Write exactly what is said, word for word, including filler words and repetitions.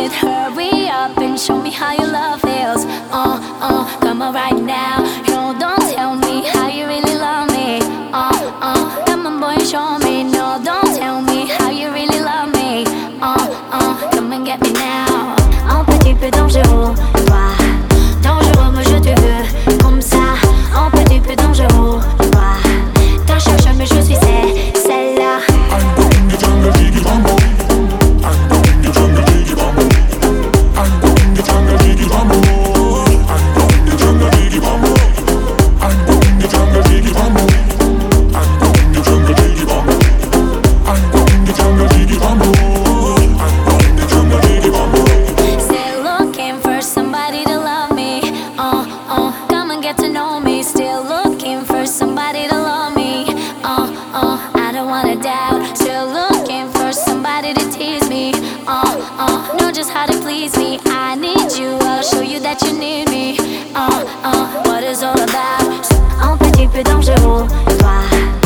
it. Hurry up and show me how your love feels. Uh, uh, come on right now. No, don't tell me how you really love me. Uh, uh, come on boy, show me. No, don't tell me how you really love me. Uh, uh, come and get me now. Un petit peu dangereux, toi. Dangereux, moi je te veux comme ça. Un petit peu dangereux, toi. T'en cherches mais je suis celle, celle-là. I'm going to jungle, jiggy bambo. I'm going to jungle, jiggy bambo. I'm going to jungle, jiggy bambo. I'm going to jungle, jiggy bambo. I'm going to jungle, jiggy bambo. I'm going to jungle, jiggy bambo. I'm going to jungle, jiggy bambo. I'm going to jungle, jiggy bambo. Still looking for somebody to love me. Uh, uh, come and get to know me. Still looking for somebody to love me. Uh, uh, I don't wanna doubt. Still looking for somebody to tease me. Uh, uh, know just how to please me. I need you, I'll show you that you need me. Uh, uh, what it's all about. Un petit peu dangereux, toi.